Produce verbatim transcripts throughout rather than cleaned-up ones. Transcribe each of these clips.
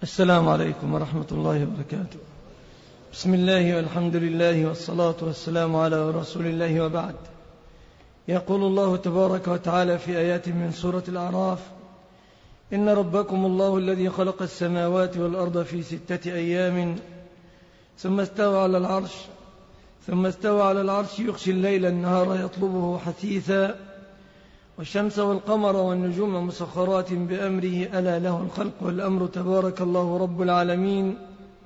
السلام عليكم ورحمة الله وبركاته. بسم الله والحمد لله والصلاة والسلام على رسول الله، وبعد. يقول الله تبارك وتعالى في آيات من سورة الأعراف: إن ربكم الله الذي خلق السماوات والأرض في ستة أيام ثم استوى على العرش ثم استوى على العرش يغشي الليل النهار يطلبه حثيثا والشمس والقمر والنجوم مسخرات بأمره ألا له الخلق والأمر تبارك الله رب العالمين.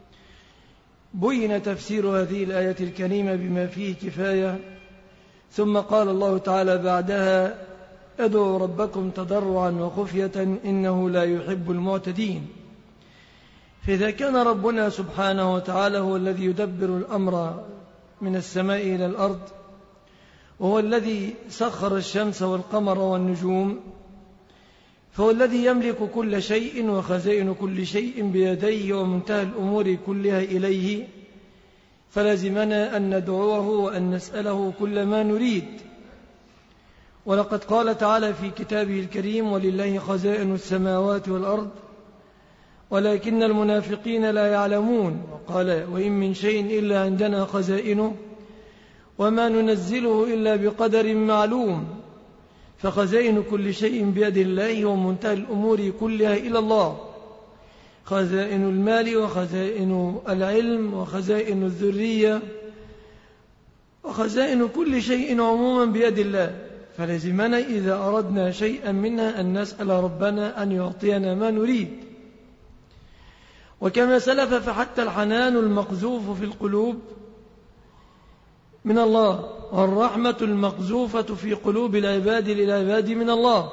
بين تفسير هذه الآية الكريمة بما فيه كفاية، ثم قال الله تعالى بعدها: ادعوا ربكم تضرعا وخفية إنه لا يحب المعتدين. فإذا كان ربنا سبحانه وتعالى هو الذي يدبر الأمر من السماء إلى الأرض، وهو الذي سخر الشمس والقمر والنجوم، فهو الذي يملك كل شيء وخزائن كل شيء بيديه ومنتهى الأمور كلها إليه، فلازمنا أن ندعوه وأن نسأله كل ما نريد. ولقد قال تعالى في كتابه الكريم: ولله خزائن السماوات والأرض ولكن المنافقين لا يعلمون. وقال: وإن من شيء إلا عندنا خزائنه وما ننزله إلا بقدر معلوم. فخزائن كل شيء بيد الله ومنتهى الأمور كلها إلى الله، خزائن المال وخزائن العلم وخزائن الذرية وخزائن كل شيء عموما بيد الله. فلازمنا إذا أردنا شيئا منها أن نسأل ربنا أن يعطينا ما نريد. وكما سلف فحتى الحنان المقذوف في القلوب من الله، والرحمة المقذوفة في قلوب العباد للعباد من الله.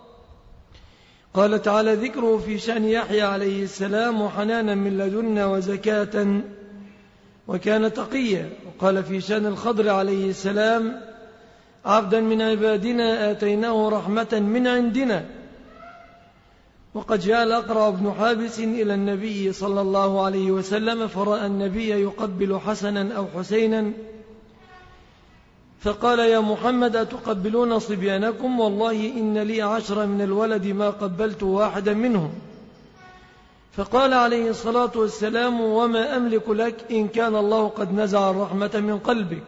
قال تعالى ذكره في شأن يحيى عليه السلام: وحنانا من لدنا وزكاة وكان تقيا. وقال في شأن الخضر عليه السلام: عبدا من عبادنا آتيناه رحمة من عندنا. وقد جاء الأقرع بن حابس إلى النبي صلى الله عليه وسلم فرأى النبي يقبل حسنا أو حسينا، فقال: يا محمد أتقبلون صبيانكم؟ والله إن لي عشر من الولد ما قبلت واحدا منهم. فقال عليه الصلاة والسلام: وما أملك لك إن كان الله قد نزع الرحمة من قلبك.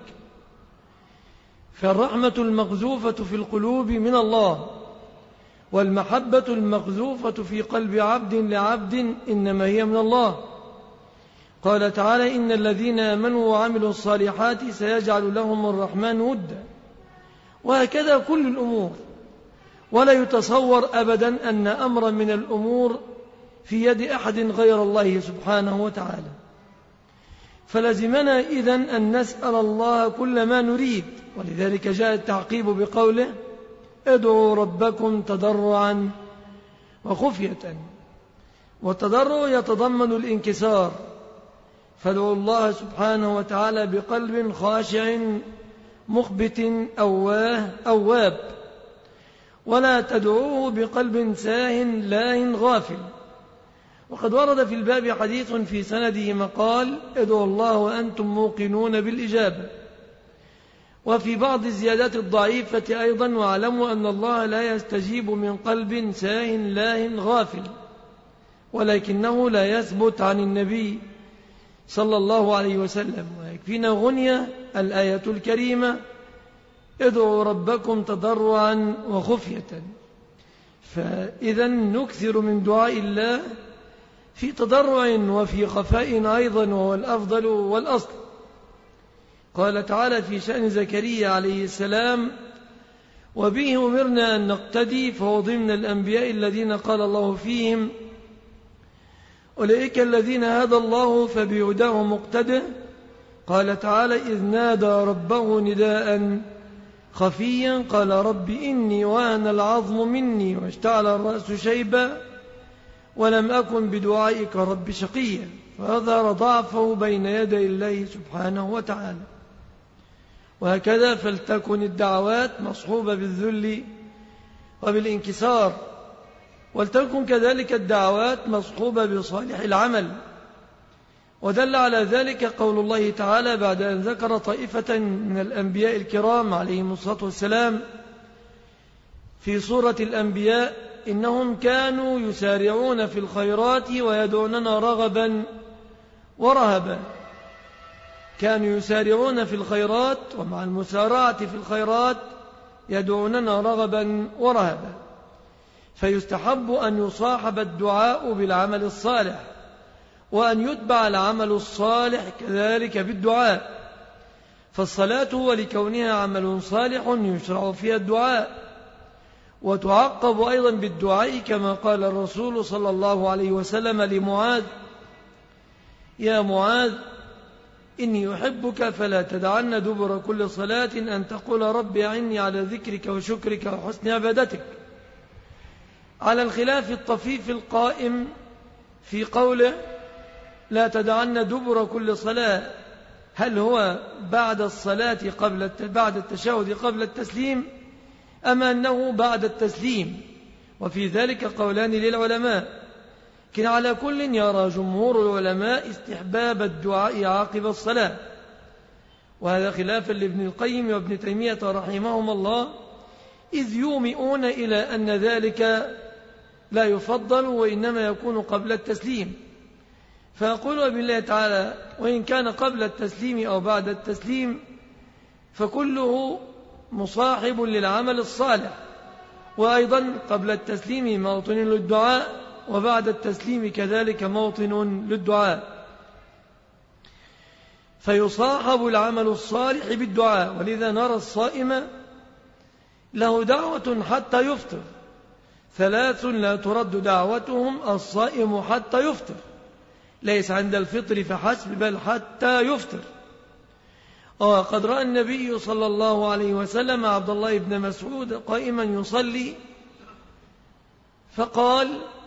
فالرحمة المقذوفة في القلوب من الله، والمحبة المقذوفة في قلب عبد لعبد إنما هي من الله. قال تعالى: إن الذين آمنوا وعملوا الصالحات سيجعل لهم الرحمن ودا. وهكذا كل الأمور، ولا يتصور أبدا أن أمر من الأمور في يد أحد غير الله سبحانه وتعالى. فلازمنا إذن أن نسأل الله كل ما نريد. ولذلك جاء التعقيب بقوله: ادعوا ربكم تضرعا وخفية. والتضرع يتضمن الانكسار، فادعوا الله سبحانه وتعالى بقلب خاشع مخبت أواه أواب، ولا تدعوه بقلب ساه لاه غافل. وقد ورد في الباب حديث في سنده مقال: ادعوا الله وأنتم موقنون بالإجابة. وفي بعض الزيادات الضعيفة أيضا: واعلموا أن الله لا يستجيب من قلب ساه لاه غافل. ولكنه لا يثبت عن النبي صلى الله عليه وسلم. ويكفينا غنية الآية الكريمة: ادعوا ربكم تضرعا وخفية. فإذا نكثر من دعاء الله في تضرع وفي خفاء أيضا، وهو الأفضل والأصل. قال تعالى في شأن زكريا عليه السلام: وبه أمرنا أن نقتدي، فهو ضمن الأنبياء الذين قال الله فيهم: أولئك الذين هدى الله فبهداه مقتده. قال تعالى: إذ نادى ربه نداء خفيا قال رب إني وهن العظم مني واشتعل الرأس شيبا ولم أكن بدعائك رب شقيا. فأظهر ضعفه بين يدي الله سبحانه وتعالى. وهكذا فلتكن الدعوات مصحوبة بالذل وبالانكسار، ولتكن كذلك الدعوات مصحوبة بصالح العمل. ودل على ذلك قول الله تعالى بعد أن ذكر طائفة من الأنبياء الكرام عليهم الصلاة والسلام في سورة الأنبياء: إنهم كانوا يسارعون في الخيرات ويدعوننا رغبا ورهبا. كانوا يسارعون في الخيرات، ومع المسارعة في الخيرات يدعوننا رغبا ورهبا. فيستحب أن يصاحب الدعاء بالعمل الصالح، وأن يتبع العمل الصالح كذلك بالدعاء. فالصلاة ولكونها عمل صالح يشرع فيها الدعاء، وتعقب أيضا بالدعاء كما قال الرسول صلى الله عليه وسلم لمعاذ: يا معاذ إني أحبك فلا تدعن دبر كل صلاة أن تقول رب أعني على ذكرك وشكرك وحسن عبادتك، على الخلاف الطفيف القائم في قوله لا تدعن دبر كل صلاة، هل هو بعد الصلاة قبل بعد التشهد قبل التسليم أم أنه بعد التسليم؟ وفي ذلك قولان للعلماء، لكن على كل يرى جمهور العلماء استحباب الدعاء عقب الصلاة، وهذا خلافا لابن القيم وابن تيمية رحمهم الله، إذ يومئون إلى أن ذلك لا يفضل وإنما يكون قبل التسليم. فيقول بالله تعالى: وإن كان قبل التسليم أو بعد التسليم فكله مصاحب للعمل الصالح، وأيضا قبل التسليم موطن للدعاء، وبعد التسليم كذلك موطن للدعاء. فيصاحب العمل الصالح بالدعاء، ولذا نرى الصائم له دعوة حتى يفطر، ثلاث لا ترد دعوتهم: الصائم حتى يفطر، ليس عند الفطر فحسب بل حتى يفطر. وقد رأى النبي صلى الله عليه وسلم عبد الله بن مسعود قائما يصلي فقال: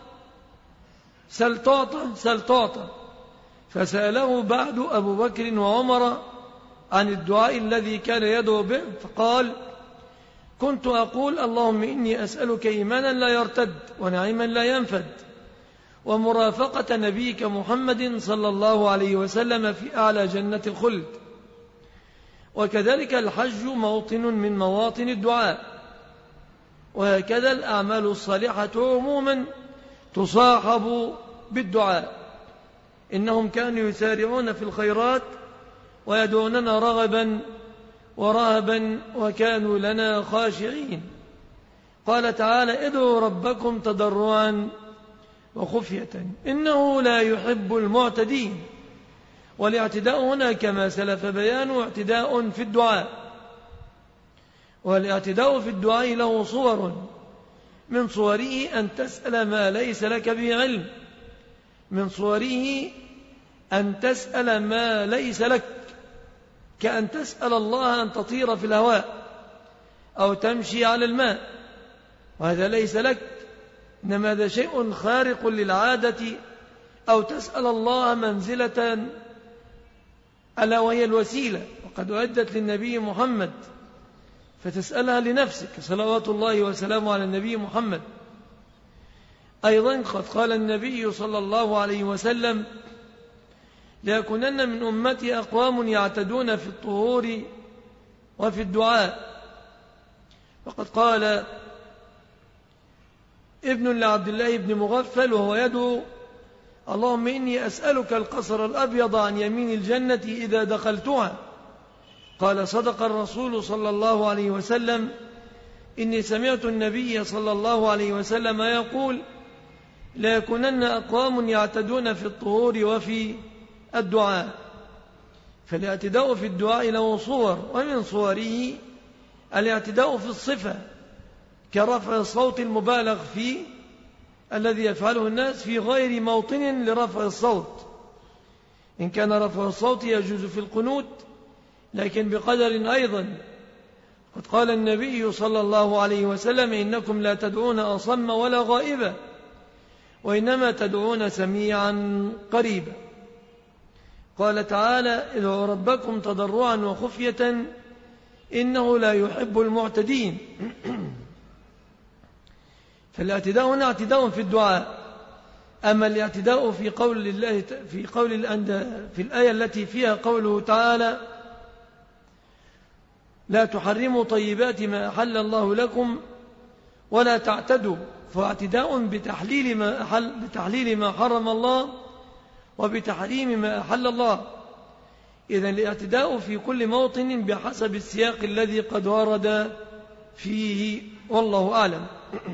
سل تعطى سل تعطى. فسأله بعد أبو بكر وعمر عن الدعاء الذي كان يدعو به، فقال: كنت أقول اللهم إني أسألك إيمانا لا يرتد ونعيما لا ينفد ومرافقة نبيك محمد صلى الله عليه وسلم في أعلى جنة الخلد. وكذلك الحج موطن من مواطن الدعاء، وهكذا الأعمال الصالحة عموما تصاحب بالدعاء. إنهم كانوا يسارعون في الخيرات ويدعوننا رغبا ورهبا وكانوا لنا خاشعين. قال تعالى: ادعوا ربكم تضرعا وخفية إنه لا يحب المعتدين. والاعتداء هنا كما سلف بيانه اعتداء في الدعاء، والاعتداء في الدعاء له صور، من صوره أن تسأل ما ليس لك به علم، من صوره أن تسأل ما ليس لك، كأن تسأل الله أن تطير في الهواء أو تمشي على الماء، وهذا ليس لك، إنما هذا شيء خارق للعادة، أو تسأل الله منزلة ألا وهي الوسيلة وقد أعدت للنبي محمد، فتسألها لنفسك صلوات الله وسلامه على النبي محمد. أيضا قد قال النبي صلى الله عليه وسلم: ليكونن من أمتي أقوام يعتدون في الطهور وفي الدعاء. وقد قال ابن لعبد الله بن مغفل وهو يدعو: اللهم إني أسألك القصر الأبيض عن يمين الجنة إذا دخلتها. قال: صدق الرسول صلى الله عليه وسلم، إني سمعت النبي صلى الله عليه وسلم يقول: لا يكونن أقوام يعتدون في الطهور وفي الدعاء. فالاعتداء في الدعاء له صور، ومن صوره الاعتداء في الصفة كرفع الصوت المبالغ فيه الذي يفعله الناس في غير موطن لرفع الصوت. إن كان رفع الصوت يجوز في القنوت لكن بقدر أيضا. قد قال النبي صلى الله عليه وسلم: إنكم لا تدعون أصم ولا غائبا وإنما تدعون سميعا قريبا. قال تعالى: ادعوا ربكم تضرعا وخفية إنه لا يحب المعتدين. فالاعتداء هنا اعتداء في الدعاء. أما الاعتداء في قول الله في قول في الآية التي فيها قوله تعالى: لا تحرموا طيبات ما أحل الله لكم ولا تعتدوا فهو اعتداء بتحليل ما, أحل بتحليل ما حرم الله وبتحريم ما أحل الله. إذن الاعتداء في كل موطن بحسب السياق الذي قد ورد فيه، والله أعلم.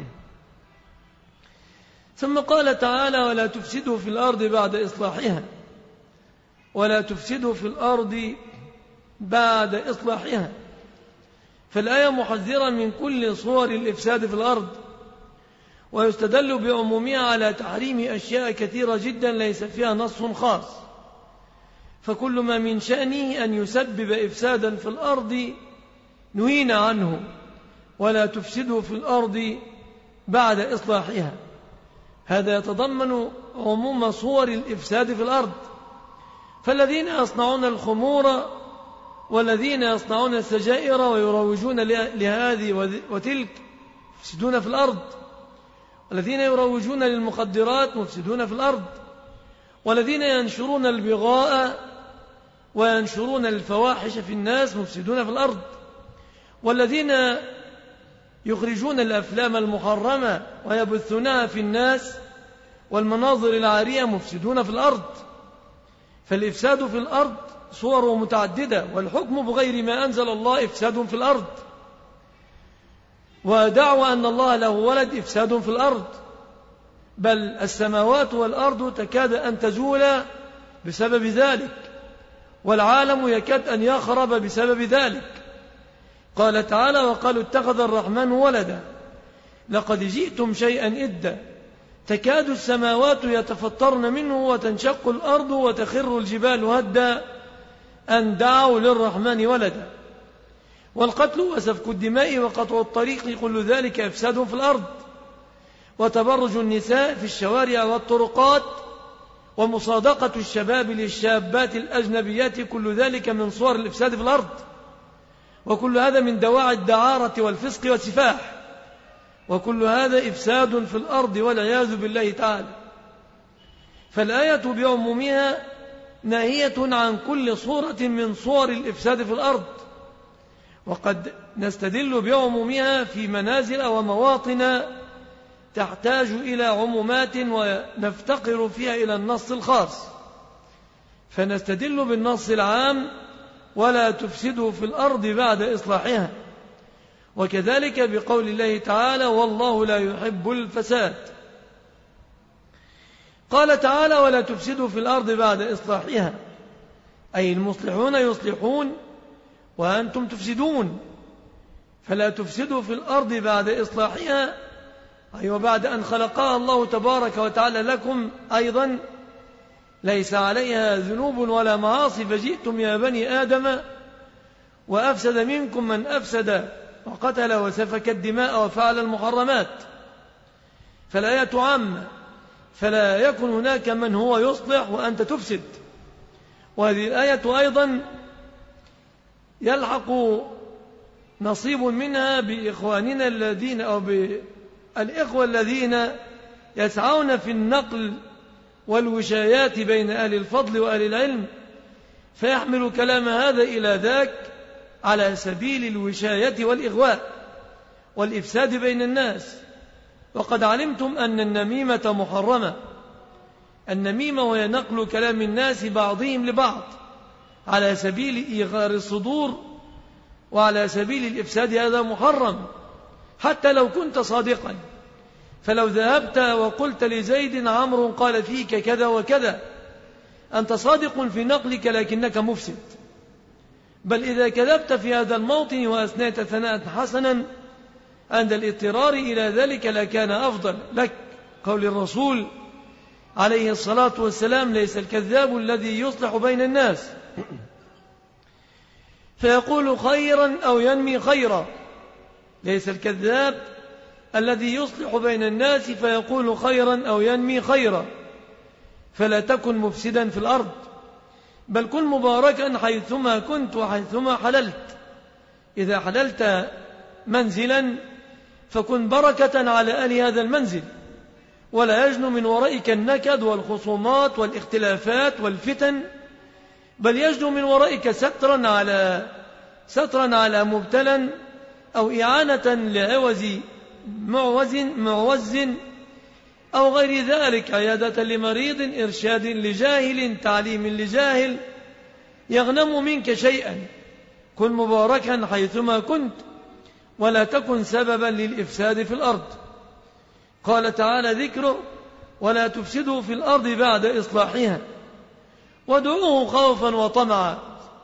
ثم قال تعالى: ولا تفسدوا في الأرض بعد إصلاحها. ولا تفسدوا في الأرض بعد إصلاحها، فالآية محذرة من كل صور الإفساد في الأرض، ويستدل بعمومها على تحريم أشياء كثيرة جدا ليس فيها نص خاص، فكل ما من شأنه أن يسبب إفسادا في الأرض نهينا عنه. ولا تفسدوا في الأرض بعد إصلاحها، هذا يتضمن عموم صور الإفساد في الأرض. فالذين يصنعون الخمور والذين يصنعون السجائر ويروجون لهذه وتلك مفسدون في الأرض، والذين يروجون للمخدرات مفسدون في الأرض، والذين ينشرون البغاء وينشرون الفواحش في الناس مفسدون في الأرض، والذين يخرجون الأفلام المحرمة ويبثونها في الناس والمناظر العارية مفسدون في الأرض. فالإفساد في الأرض صوره متعددة، والحكم بغير ما أنزل الله إفساد في الأرض، ودعوى أن الله له ولد إفساد في الأرض، بل السماوات والأرض تكاد أن تزول بسبب ذلك، والعالم يكاد أن يخرب بسبب ذلك. قال تعالى: وقالوا اتخذ الرحمن ولدا لقد جئتم شيئا إدا تكاد السماوات يتفطرن منه وتنشق الأرض وتخر الجبال هدا أن دعوا للرحمن ولدا. والقتل وسفك الدماء وقطع الطريق كل ذلك إفساد في الأرض، وتبرج النساء في الشوارع والطرقات ومصادقة الشباب للشابات الأجنبيات كل ذلك من صور الإفساد في الأرض، وكل هذا من دواعي الدعارة والفسق والسفاح، وكل هذا إفساد في الأرض والعياذ بالله تعالى. فالآية بعمومها ناهية عن كل صورة من صور الإفساد في الأرض، وقد نستدل بعمومها في منازل ومواطن تحتاج إلى عمومات ونفتقر فيها إلى النص الخاص، فنستدل بالنص العام: ولا تفسدوا في الأرض بعد إصلاحها، وكذلك بقول الله تعالى: والله لا يحب الفساد. قال تعالى: ولا تفسدوا في الأرض بعد إصلاحها، أي المصلحون يصلحون وأنتم تفسدون، فلا تفسدوا في الأرض بعد إصلاحها، أي وبعد أن خلقها الله تبارك وتعالى لكم أيضا ليس عليها ذنوب ولا معاصي، فجئتم يا بني آدم وأفسد منكم من أفسد وقتل وسفك الدماء وفعل المحرمات. فالآية عامة، فلا يكن هناك من هو يصلح وأنت تفسد. وهذه الآية أيضا يلحق نصيب منها بإخواننا الذين أو بالإخوة الذين يسعون في النقل والوشايات بين أهل الفضل وأهل العلم، فيحمل كلام هذا إلى ذاك على سبيل الوشاية والإغواء والإفساد بين الناس. وقد علمتم أن النميمة محرمة. النميمة وهي نقل كلام الناس بعضهم لبعض على سبيل إيغار الصدور وعلى سبيل الإفساد، هذا محرم حتى لو كنت صادقا. فلو ذهبت وقلت لزيد عمرو قال فيك كذا وكذا، أنت صادق في نقلك لكنك مفسد. بل إذا كذبت في هذا الموطن وأثنيت ثناء حسنا عند الاضطرار إلى ذلك لكان أفضل لك. قول الرسول عليه الصلاة والسلام: ليس الكذاب الذي يصلح بين الناس فيقول خيرا أو ينمي خيرا، ليس الكذاب الذي يصلح بين الناس فيقول خيرا أو ينمي خيرا. فلا تكن مفسدا في الأرض، بل كن مباركا حيثما كنت وحيثما حللت. إذا حللت منزلا فكن بركة على أهل هذا المنزل، ولا يجن من ورائك النكد والخصومات والاختلافات والفتن، بل يجن من ورائك سترا على سترا على مبتلا أو إعانة لعوز معوز, معوز أو غير ذلك، عيادة لمريض، إرشاد لجاهل، تعليم لجاهل، يغنم منك شيئا. كن مباركا حيثما كنت ولا تكن سببا للإفساد في الأرض. قال تعالى ذكره: ولا تفسدوا في الأرض بعد إصلاحها وادعوه خوفا وطمعا.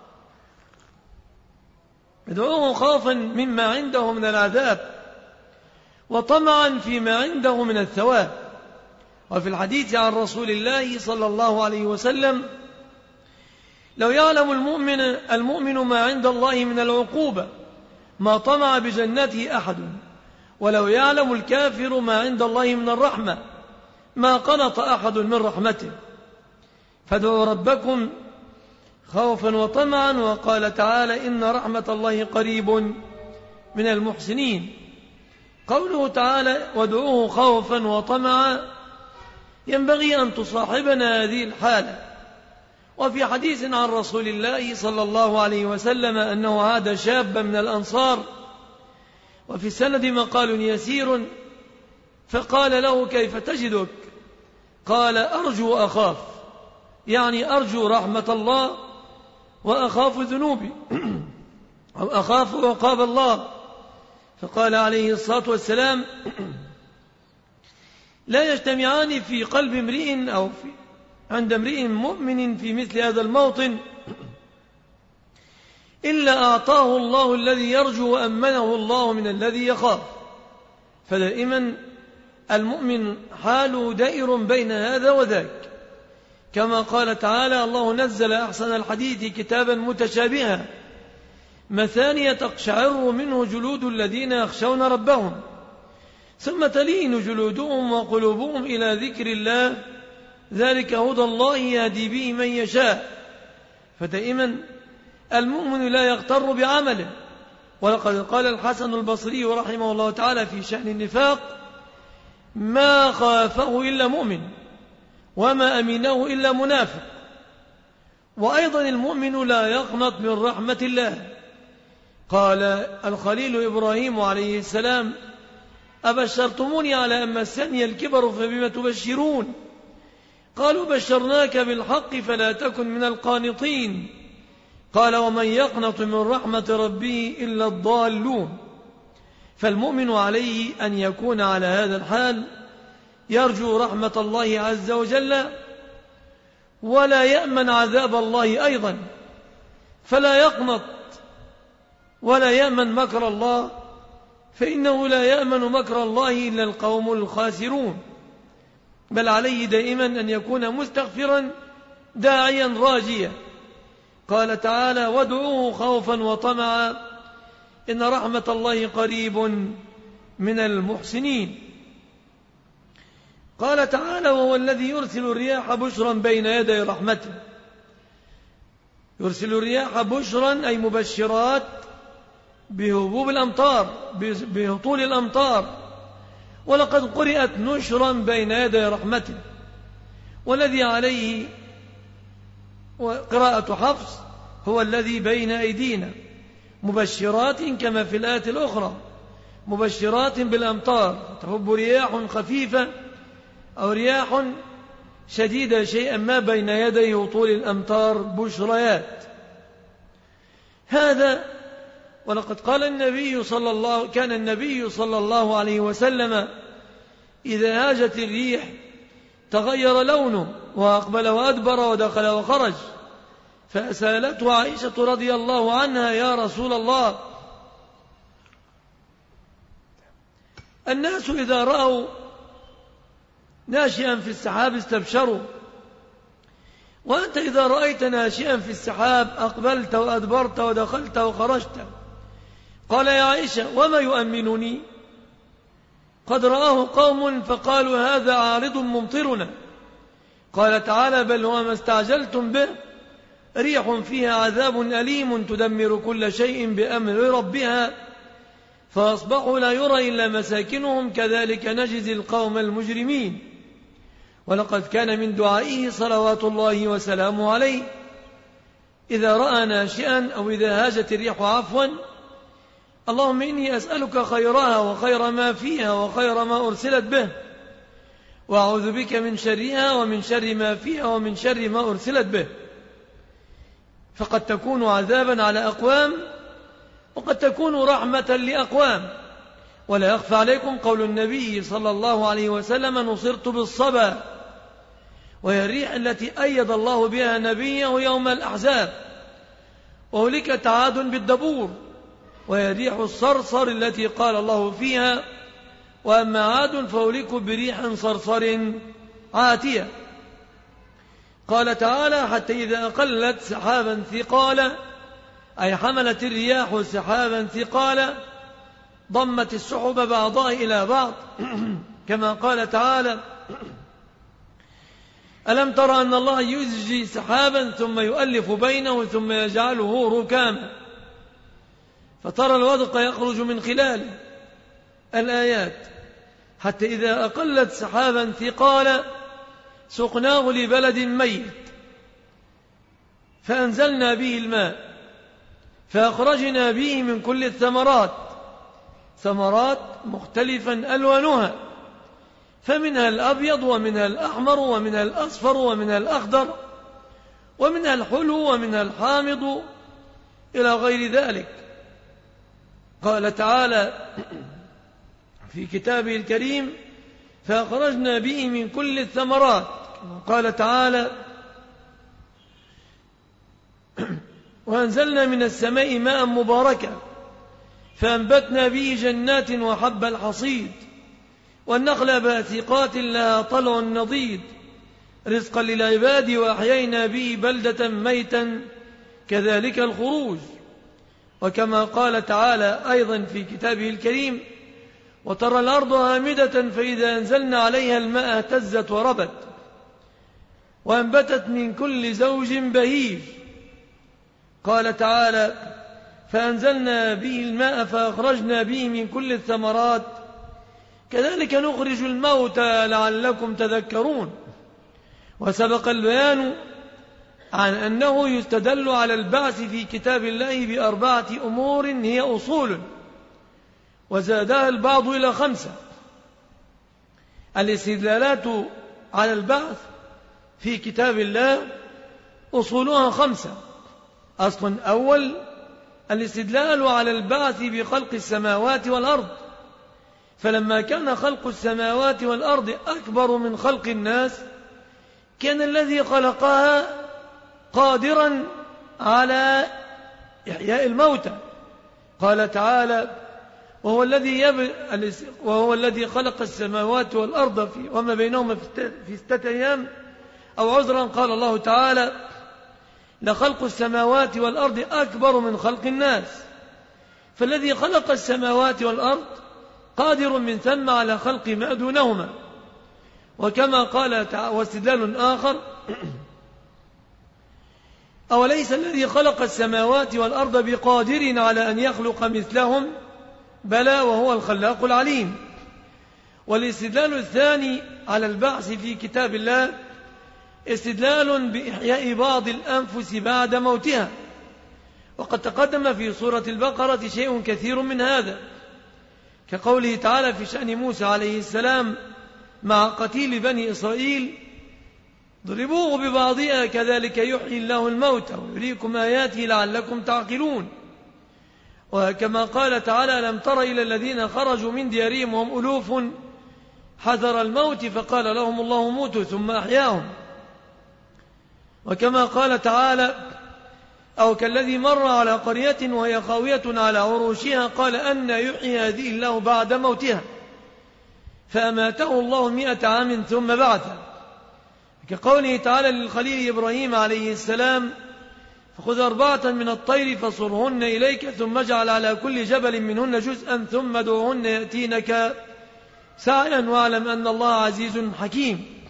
ادعوه خوفا مما عنده من العذاب وطمعا فيما عنده من الثواب. وفي الحديث عن رسول الله صلى الله عليه وسلم: لو يعلم المؤمن المؤمن ما عند الله من العقوبة ما طمع بجنته أحد، ولو يعلم الكافر ما عند الله من الرحمة ما قنط أحد من رحمته. فادعوا ربكم خوفا وطمعا. وقال تعالى: إن رحمة الله قريب من المحسنين. قوله تعالى: وادعوه خوفا وطمعا، ينبغي أن تصاحبنا هذه الحالة. وفي حديث عن رسول الله صلى الله عليه وسلم أنه عاد شابا من الأنصار، وفي السند مقال يسير، فقال له: كيف تجدك؟ قال: أرجو أخاف، يعني أرجو رحمة الله وأخاف ذنوبي أو أخاف عقاب الله. فقال عليه الصلاة والسلام: لا يجتمعان في قلب امرئ أو في عند امرئ مؤمن في مثل هذا الموطن إلا أعطاه الله الذي يرجو وأمنه الله من الذي يخاف. فدائما المؤمن حاله دائر بين هذا وذاك، كما قال تعالى: الله نزل أحسن الحديث كتابا متشابها مثانية تقشعر منه جلود الذين يخشون ربهم ثم تلين جلودهم وقلوبهم إلى ذكر الله ذلك هدى الله يهدي به من يشاء. فدائما المؤمن لا يغتر بعمله. ولقد قال الحسن البصري رحمه الله تعالى في شأن النفاق: ما خافه إلا مؤمن وما أمنه إلا منافق. وأيضا المؤمن لا يقنط من رحمة الله. قال الخليل إبراهيم عليه السلام: أبشرتموني على أن مسني الكبر فبما تبشرون؟ قالوا: بشرناك بالحق فلا تكن من القانطين. قال: ومن يقنط من رحمة ربه إلا الضالون. فالمؤمن عليه أن يكون على هذا الحال، يرجو رحمة الله عز وجل ولا يأمن عذاب الله أيضا، فلا يقنط ولا يأمن مكر الله، فإنه لا يأمن مكر الله إلا القوم الخاسرون. بل عليه دائما أن يكون مستغفرا داعيا راجيا. قال تعالى: وادعوه خوفا وطمعا إن رحمة الله قريب من المحسنين. قال تعالى: وهو الذي يرسل الرياح بشرا بين يدي رحمته. يرسل الرياح بشرا أي مبشرات بهبوب الأمطار، بهطول الأمطار. ولقد قرئت نشرا بين يدي رحمته، والذي عليه قراءة حفص هو الذي بين أيدينا، مبشرات كما في الآية الأخرى، مبشرات بالأمطار، تهب رياح خفيفة أو رياح شديدة شيئا ما بين يدي هطول الأمطار بشريات. هذا ولقد قال النبي صلى الله كان النبي صلى الله عليه وسلم إذا هاجت الريح تغير لونه وأقبل وأدبر ودخل وخرج. فسألته عائشة رضي الله عنها: يا رسول الله، الناس إذا رأوا ناشئا في السحاب استبشروا، وأنت إذا رأيت ناشئا في السحاب أقبلت وأدبرت ودخلت وخرجت. قال: يا عائشة، وما يؤمنني؟ قد رآه قوم فقالوا هذا عارض ممطرنا. قال تعالى: بل هو ما استعجلتم به، ريح فيها عذاب أليم تدمر كل شيء بأمر ربها فأصبحوا لا يرى إلا مساكنهم كذلك نجزي القوم المجرمين. ولقد كان من دعائه صلوات الله وسلامه عليه إذا رأى ناشئا أو إذا هاجت الريح عفوا اللهم إني أسألك خيرها وخير ما فيها وخير ما أرسلت به، وأعوذ بك من شرها ومن شر ما فيها ومن شر ما أرسلت به. فقد تكون عذابا على أقوام وقد تكون رحمة لأقوام. ولا يخفى عليكم قول النبي صلى الله عليه وسلم: نصرت بالصبا، وهي الريح التي أيد الله بها نبيه يوم الأحزاب. وهلكت عاد بالدبور، وهي ريح الصرصر التي قال الله فيها: وأما عاد فأهلكوا بريح صرصر عاتية. قال تعالى: حتى إذا أقلت سحابا ثقالا، أي حملت الرياح سحابا ثقالا ضمت السحب بعضها إلى بعض، كما قال تعالى: ألم ترى أن الله يزجي سحابا ثم يؤلف بينه ثم يجعله ركاما فترى الودق يخرج من خلاله. الآيات: حتى إذا أقلت سحابا ثقالا سقناه لبلد ميت فأنزلنا به الماء فأخرجنا به من كل الثمرات، ثمرات مختلفا ألوانها، فمنها الأبيض ومنها الأحمر ومنها الأصفر ومنها الأخضر ومنها الحلو ومنها الحامض إلى غير ذلك. قال تعالى في كتابه الكريم: فأخرجنا به من كل الثمرات. قال تعالى: وأنزلنا من السماء ماء مباركا فأنبتنا به جنات وحب الحصيد والنخل باسقات لها طلع نضيد رزقا للعباد وأحيينا به بلدة ميتا كذلك الخروج. وكما قال تعالى أيضا في كتابه الكريم: وترى الأرض هامدة فإذا أنزلنا عليها الماء اهتزت وربت وأنبتت من كل زوج بهيج. قال تعالى: فأنزلنا به الماء فأخرجنا به من كل الثمرات كذلك نخرج الموتى لعلكم تذكرون. وسبق البيان عن أنه يستدل على البعث في كتاب الله بأربعة أمور هي أصول، وزادها البعض إلى خمسة. الاستدلالات على البعث في كتاب الله أصولها خمسة. أصل أول: الاستدلال على البعث بخلق السماوات والأرض، فلما كان خلق السماوات والأرض أكبر من خلق الناس كان الذي خلقها قادرا على إحياء الموتى. قال تعالى: وهو الذي يب... وهو الذي خلق السماوات والأرض في وما بينهما في ستة أيام، أو عذرا قال الله تعالى: لخلق السماوات والأرض أكبر من خلق الناس. فالذي خلق السماوات والأرض قادر من ثم على خلق ما دونهما. وكما قال تعالى: واستدلال آخر: أوليس الذي خلق السماوات والأرض بقادر على أن يخلق مثلهم؟ بلى وهو الخلاق العليم. والاستدلال الثاني على البعث في كتاب الله استدلال بإحياء بعض الأنفس بعد موتها، وقد تقدم في سورة البقرة شيء كثير من هذا، كقوله تعالى في شأن موسى عليه السلام مع قتيل بني إسرائيل: ضربوه ببعضها كذلك يحيي الله الموتى ويريكم آياته لعلكم تعقلون. وكما قال تعالى: لم تر إلى الذين خرجوا من ديارهم وهم ألوف حذر الموت فقال لهم الله موتوا ثم أحياهم. وكما قال تعالى: أو كالذي مر على قرية وهي خاوية على عروشها قال أن يحيي هذه الله بعد موتها فأماته الله مئة عام ثم بعثه. كقوله تعالى للخليل إبراهيم عليه السلام: فخذ أربعة من الطير فصرهن إليك ثم اجعل على كل جبل منهن جزءا ثم ادعوهن يأتينك سعيا واعلم أن الله عزيز حكيم.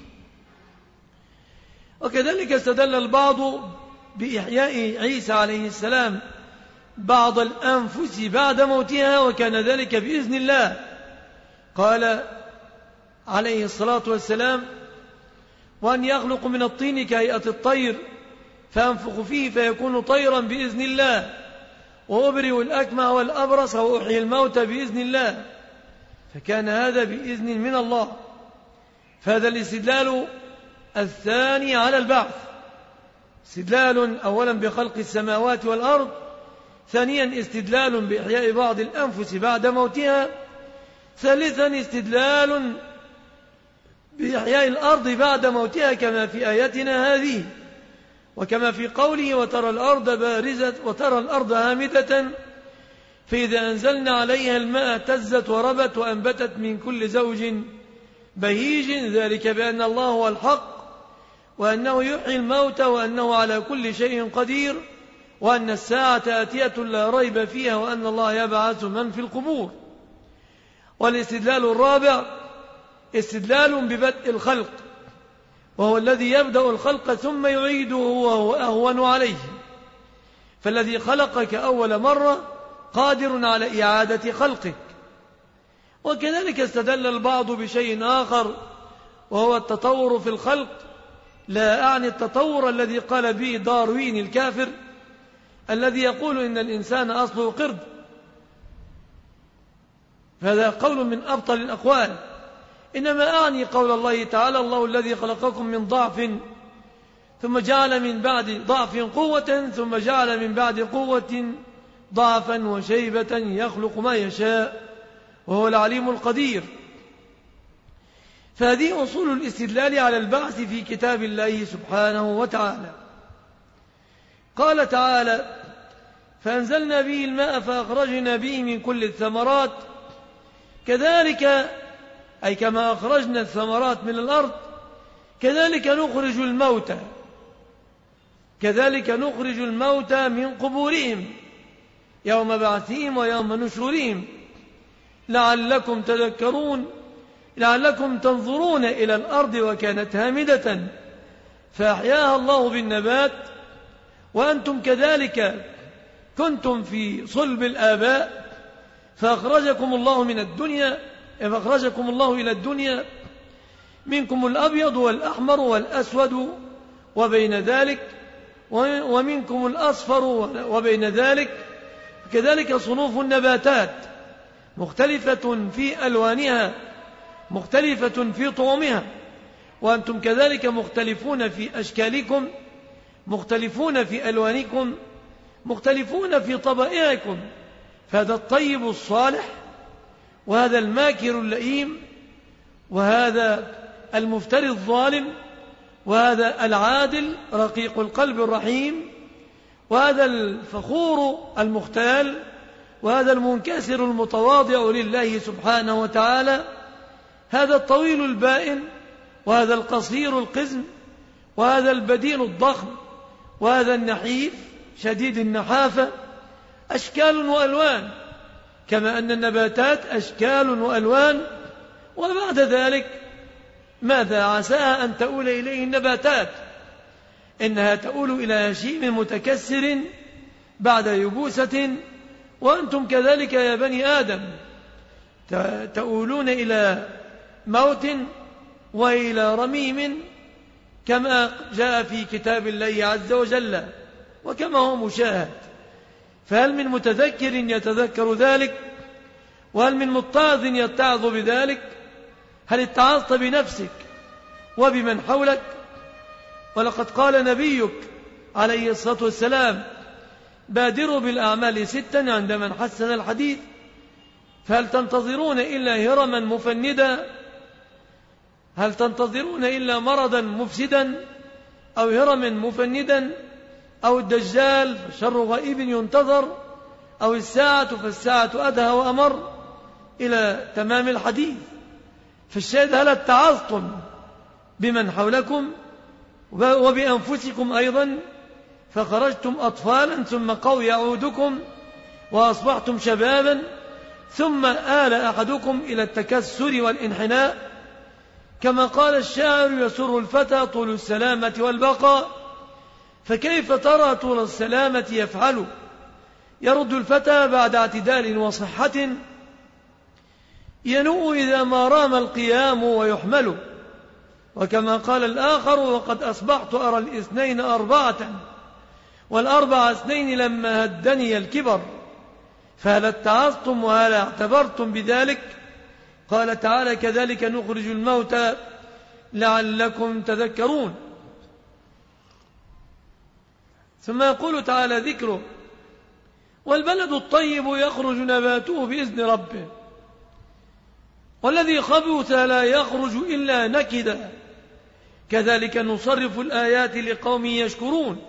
وكذلك استدل البعض بإحياء عيسى عليه السلام بعض الأنفس بعد موتها، وكان ذلك بإذن الله. قال عليه الصلاة والسلام: وأن يخلق من الطين كهيئة الطير فأنفخ فيه فيكون طيرا بإذن الله، وأبرئ الأكمه والأبرص وأحيي الموتى بإذن الله، فكان هذا بإذن من الله. فهذا الاستدلال الثاني على البعث، استدلال أولا بخلق السماوات والأرض، ثانيا استدلال بإحياء بعض الأنفس بعد موتها، ثالثا استدلال بإحياء الأرض بعد موتها كما في آيتنا هذه، وكما في قوله وترى الأرض بارزة وترى الأرض هامدة فإذا أنزلنا عليها الماء اهتزت وربت وأنبتت من كل زوج بهيج، ذلك بأن الله هو الحق وأنه يحيي الموتى وأنه على كل شيء قدير وأن الساعة آتية لا ريب فيها وأن الله يبعث من في القبور. والاستدلال الرابع استدلال ببدء الخلق، وهو الذي يبدأ الخلق ثم يعيده وهو أهون عليه، فالذي خلقك أول مرة قادر على إعادة خلقك. وكذلك استدل البعض بشيء آخر وهو التطور في الخلق، لا أعني التطور الذي قال به داروين الكافر الذي يقول إن الإنسان أصله قرد، فهذا قول من أبطل الأقوال، إنما أعني قول الله تعالى الله الذي خلقكم من ضعف ثم جعل من بعد ضعف قوة ثم جعل من بعد قوة ضعفا وشيبة يخلق ما يشاء وهو العليم القدير. فهذه أصول الاستدلال على البعث في كتاب الله سبحانه وتعالى. قال تعالى فأنزلنا به الماء فأخرجنا به من كل الثمرات، كذلك أي كما أخرجنا الثمرات من الأرض كذلك نخرج الموتى كذلك نخرج الموتى من قبورهم يوم بعثهم ويوم نشورهم لعلكم تذكرون لعلكم تنظرون إلى الأرض وكانت هامدة فأحياها الله بالنبات وأنتم كذلك كنتم في صلب الآباء فأخرجكم الله من الدنيا فأخرجكم الله إلى الدنيا منكم الأبيض والأحمر والأسود وبين ذلك ومنكم الأصفر وبين ذلك، كذلك صنوف النباتات مختلفة في ألوانها مختلفة في طعمها وأنتم كذلك مختلفون في أشكالكم مختلفون في ألوانكم مختلفون في طبائعكم، فهذا الطيب الصالح وهذا الماكر اللئيم وهذا المفتري الظالم وهذا العادل رقيق القلب الرحيم وهذا الفخور المختال وهذا المنكسر المتواضع لله سبحانه وتعالى، هذا الطويل البائن وهذا القصير القزم وهذا البدين الضخم وهذا النحيف شديد النحافة، أشكال وألوان، كما أن النباتات أشكال وألوان. وبعد ذلك ماذا عساها أن تؤول إليه النباتات؟ إنها تؤول إلى هشيم متكسر بعد يبوسة، وأنتم كذلك يا بني آدم تؤولون إلى موت وإلى رميم كما جاء في كتاب الله عز وجل وكما هو مشاهد. فهل من متذكر يتذكر ذلك؟ وهل من متعظ يتعظ بذلك؟ هل اتعظت بنفسك وبمن حولك؟ ولقد قال نبيك عليه الصلاة والسلام بادروا بالأعمال ستا عند من حسن الحديث، فهل تنتظرون إلا هرما مفندا؟ هل تنتظرون إلا مرضا مفسدا أو هرما مفندا أو الدجال فشر غائب ينتظر أو الساعة فالساعة أدهى وأمر إلى تمام الحديث. فالشاهد هل اتعظتم بمن حولكم وبأنفسكم أيضا فخرجتم أطفالا ثم قوي يعودكم وأصبحتم شبابا ثم آل أحدكم إلى التكسر والانحناء، كما قال الشاعر يسر الفتى طول السلامة والبقاء، فكيف ترى طول السلامة يفعل؟ يرد الفتى بعد اعتدال وصحة ينوء إذا ما رام القيام ويحمل. وكما قال الآخر وقد أصبحت أرى الاثنين أربعة والأربع اثنين لما هدني الكبر. فهل اتعظتم وهل اعتبرتم بذلك؟ قال تعالى كذلك نخرج الموتى لعلكم تذكرون. ثم يقول تعالى ذكره والبلد الطيب يخرج نباته بإذن ربه والذي خبث لا يخرج إلا نكدا كذلك نصرف الآيات لقوم يشكرون.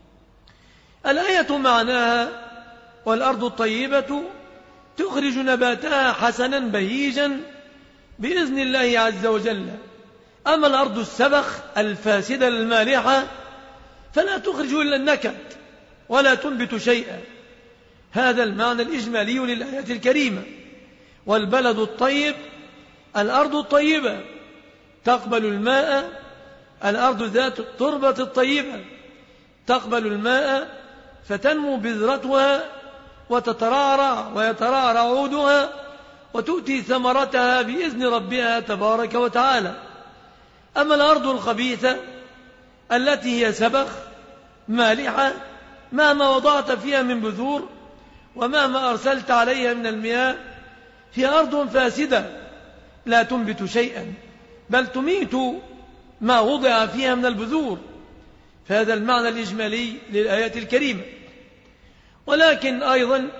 الآية معناها والأرض الطيبة تخرج نباتها حسنا بهيجا بإذن الله عز وجل. أما الأرض السبخ الفاسدة المالحة فلا تخرج إلا النكد ولا تنبت شيئا. هذا المعنى الإجمالي للآية الكريمة. والبلد الطيب الأرض الطيبة تقبل الماء، الأرض ذات التربة الطيبة تقبل الماء فتنمو بذرتها وتترعرع ويترعرع عودها وتؤتي ثمرتها بإذن ربها تبارك وتعالى. أما الأرض الخبيثة التي هي سبخ مالحة مهما وضعت فيها من بذور ومهما أرسلت عليها من المياه هي أرض فاسدة لا تنبت شيئا بل تميت ما وضع فيها من البذور. فهذا المعنى الإجمالي للآيات الكريمة. ولكن أيضا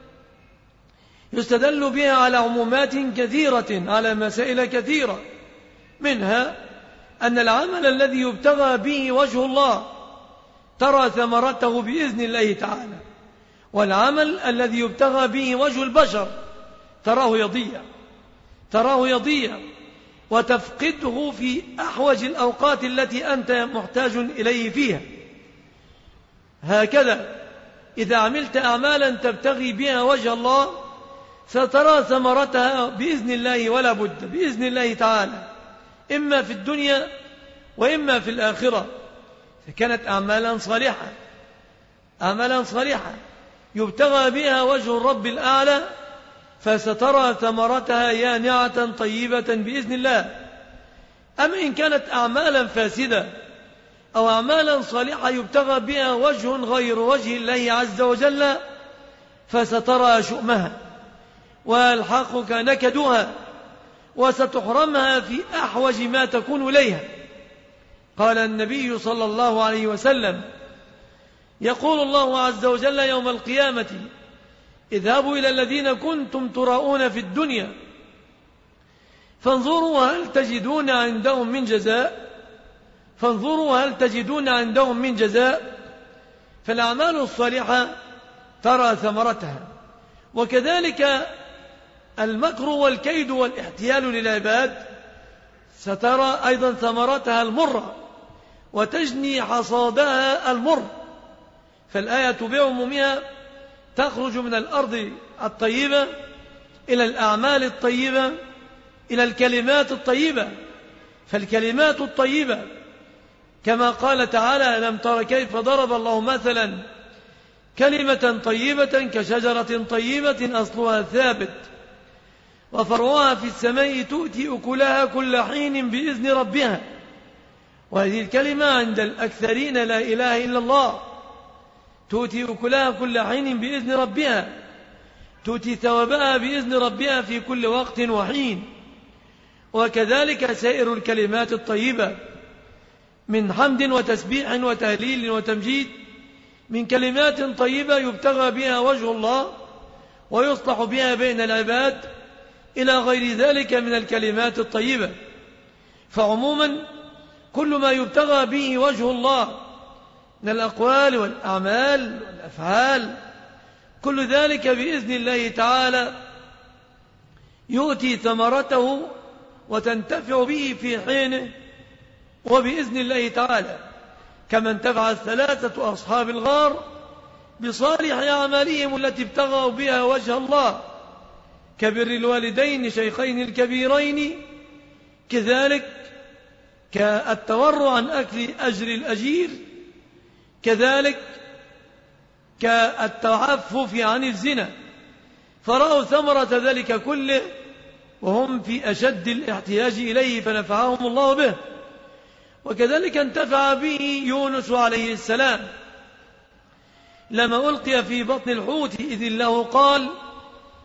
يستدل بها على عمومات كثيرة على مسائل كثيرة، منها أن العمل الذي يبتغى به وجه الله ترى ثمرته بإذن الله تعالى، والعمل الذي يبتغى به وجه البشر تراه يضيع تراه يضيع وتفقده في أحوج الأوقات التي أنت محتاج إليه فيها. هكذا إذا عملت أعمالا تبتغي بها وجه الله سترى ثمرتها بإذن الله ولا بد بإذن الله تعالى، إما في الدنيا وإما في الآخرة. فكانت أعمالا صالحة أعمالا صالحة يبتغى بها وجه الرب الأعلى فسترى ثمرتها يانعة طيبة بإذن الله. أما إن كانت أعمالا فاسدة أو أعمالا صالحة يبتغى بها وجه غير وجه الله عز وجل فسترى شؤمها ويلحقك نكدها وستحرمها في أحوج ما تكون إليها. قال النبي صلى الله عليه وسلم يقول الله عز وجل يوم القيامة اذهبوا إلى الذين كنتم تراؤون في الدنيا فانظروا هل تجدون عندهم من جزاء فانظروا هل تجدون عندهم من جزاء. فالأعمال الصالحة ترى ثمرتها، وكذلك المكر والكيد والاحتيال للعباد سترى أيضا ثمرتها المرة وتجني حصادها المر. فالآية بعمومها تخرج من الأرض الطيبة إلى الأعمال الطيبة إلى الكلمات الطيبة. فالكلمات الطيبة كما قال تعالى ألم تر كيف ضرب الله مثلا كلمة طيبة كشجرة طيبة أصلها ثابت وفرعها في السماء تؤتي أكلها كل حين بإذن ربها. وهذه الكلمة عند الأكثرين لا إله إلا الله، تؤتي أكلها كل حين بإذن ربها، تؤتي ثوابها بإذن ربها في كل وقت وحين. وكذلك سائر الكلمات الطيبة من حمد وتسبيح وتهليل وتمجيد، من كلمات طيبة يبتغى بها وجه الله ويصلح بها بين العباد إلى غير ذلك من الكلمات الطيبة. فعموما كل ما يبتغى به وجه الله من الأقوال والأعمال والأفعال كل ذلك بإذن الله تعالى يؤتي ثمرته وتنتفع به في حينه وبإذن الله تعالى، كما انتفع الثلاثة أصحاب الغار بصالح أعمالهم التي ابتغوا بها وجه الله كبر الوالدين شيخين الكبيرين، كذلك كالتورع عن أكل أجر الأجير، كذلك كالتعفف عن الزنا، فرأوا ثمرة ذلك كله وهم في أشد الاحتياج إليه فنفعهم الله به. وكذلك انتفع به يونس عليه السلام لما ألقي في بطن الحوت إذ الله قال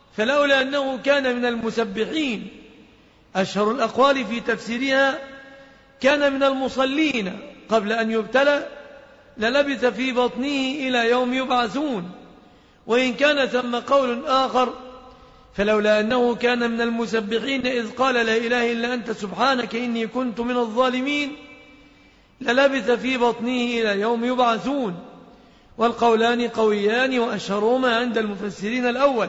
فلولا أنه كان من المسبحين أشهر الأقوال في تفسيرها كان من المصلين قبل أن يبتلى للبث في بطنه إلى يوم يبعثون. وإن كان ثم قول آخر فلولا أنه كان من المسبحين إذ قال لا إله إلا أنت سبحانك إني كنت من الظالمين للبث في بطنه إلى يوم يبعثون. والقولان قويان وأشهرهما عند المفسرين الأول.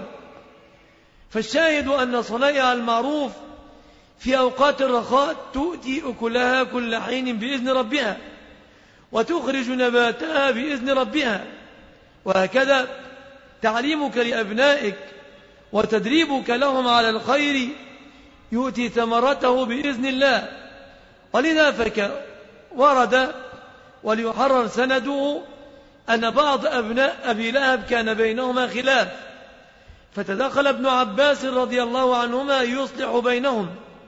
فالشاهد أن صنائع المعروف في أوقات الرخاء تؤتي أكلها كل حين بإذن ربها وتخرج نباتها بإذن ربها. وهكذا تعليمك لأبنائك وتدريبك لهم على الخير يؤتي ثمرته بإذن الله. ولذا فك ورد وليحرر سنده أن بعض أبناء أبي لهب كان بينهما خلاف، فتدخل ابن عباس رضي الله عنهما يصلح بينهم،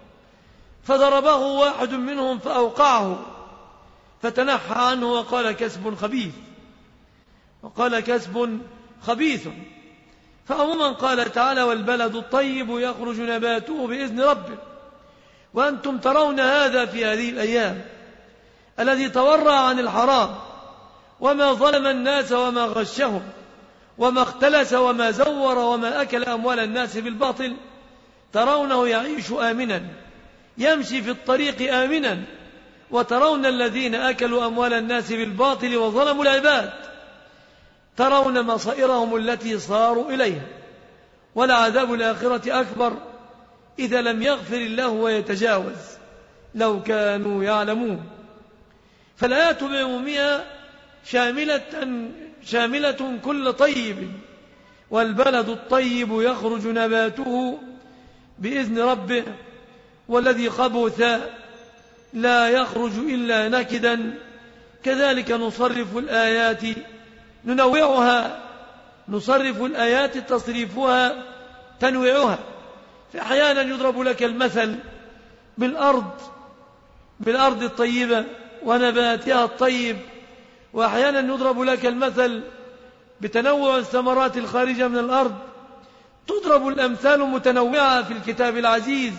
فضربه واحد منهم فأوقعه، فتنحى عنه وقال كسب خبيث وقال كسب خبيث. فعموما قال تعالى والبلد الطيب يخرج نباته بإذن ربه. وأنتم ترون هذا في هذه الأيام، الذي تورع عن الحرام وما ظلم الناس وما غشهم وما اختلس وما زور وما أكل أموال الناس بالباطل، ترونه يعيش آمنا يمشي في الطريق آمنا، وترون الذين أكلوا أموال الناس بالباطل وظلموا العباد ترون مصائرهم التي صاروا إليها. ولعذاب الآخرة أكبر إذا لم يغفر الله ويتجاوز لو كانوا يعلمون. فالآيات بعمومها شاملة, شاملة كل طيب، والبلد الطيب يخرج نباته بإذن ربه والذي خبث لا يخرج إلا نكدا. كذلك نصرف الآيات ننوعها نصرف الآيات تصريفها تنويعها. فأحيانا يضرب لك المثل بالأرض بالأرض الطيبة ونباتها الطيب، وأحيانا يضرب لك المثل بتنوع الثمرات الخارجة من الأرض. تضرب الأمثال متنوعة في الكتاب العزيز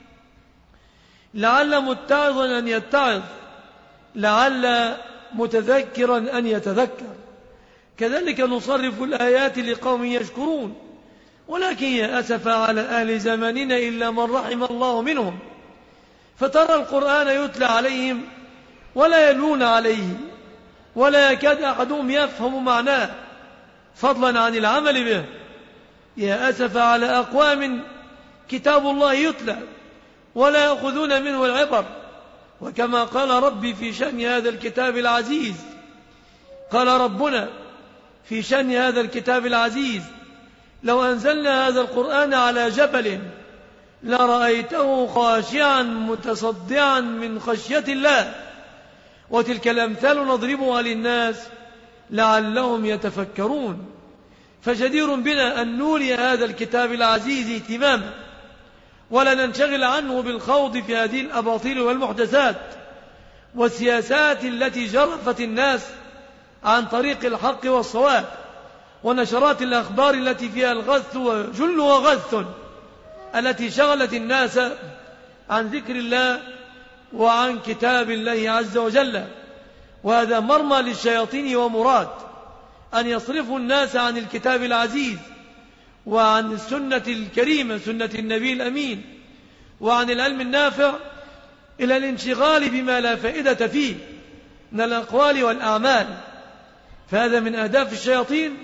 لعل متعظا أن يتعظ، لعل متذكرا أن يتذكر. كذلك نصرف الآيات لقوم يشكرون. ولكن يا أسف على أهل زماننا إلا من رحم الله منهم، فترى القرآن يتلى عليهم ولا يلون عليه ولا يكاد أحدهم يفهم معناه فضلا عن العمل به. يا أسف على أقوام كتاب الله يتلى ولا يأخذون منه العبر. وكما قال ربي في شأن هذا الكتاب العزيز، قال ربنا في شأن هذا الكتاب العزيز لو أنزلنا هذا القرآن على جبل لرأيته خاشعا متصدعا من خشية الله. وتلك الأمثال نضربها للناس لعلهم يتفكرون. فجدير بنا أن نولي هذا الكتاب العزيز اهتماما ولا ننشغل عنه بالخوض في هذه الأباطيل والمحدثات والسياسات التي جرفت الناس عن طريق الحق والصواب، ونشرات الأخبار التي فيها الغث وجلها غث، التي شغلت الناس عن ذكر الله وعن كتاب الله عز وجل. وهذا مرمى للشياطين ومراد أن يصرفوا الناس عن الكتاب العزيز وعن السنة الكريمة سنة النبي الأمين وعن العلم النافع إلى الانشغال بما لا فائدة فيه من الأقوال والأعمال. فهذا من أهداف الشياطين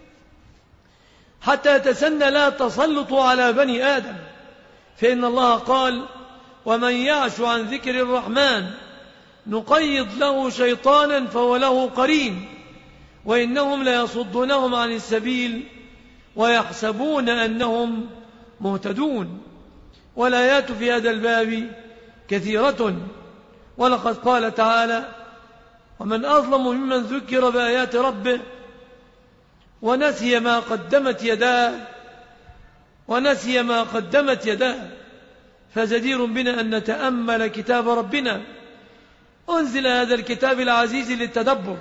حتى يتسنى لا تسلط على بني آدم. فإن الله قال ومن يعش عن ذكر الرحمن نقيض له شيطانا فهو له قرين وإنهم ليصدونهم عن السبيل ويحسبون أنهم مهتدون. والآيات في هذا الباب كثيرة. ولقد قال تعالى ومن أظلم ممن ذكر بآيات ربه ونسي ما قدمت يداه ونسي ما قدمت يداه. فجدير بنا أن نتأمل كتاب ربنا. أنزل هذا الكتاب العزيز للتدبر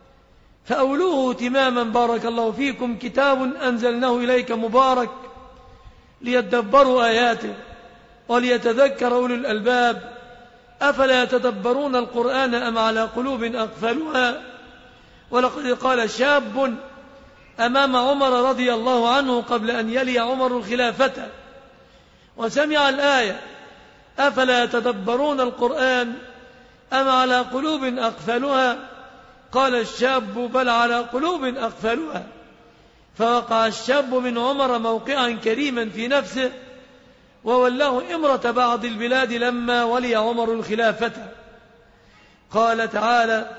فأولوه اهتماما بارك الله فيكم. كتاب أنزلناه إليك مبارك ليدبروا آياته وليتذكر أولو الألباب أفلا يتدبرون القرآن أم على قلوب أقفالها. ولقد قال شاب أمام عمر رضي الله عنه قبل أن يلي عمر الخلافة وسمع الآية أفلا يتدبرون القرآن أم على قلوب أقفالها، قال الشاب بل على قلوب أقفالها. فوقع الشاب من عمر موقعا كريما في نفسه وولاه إمرة بعض البلاد لما ولي عمر الخلافة. قال تعالى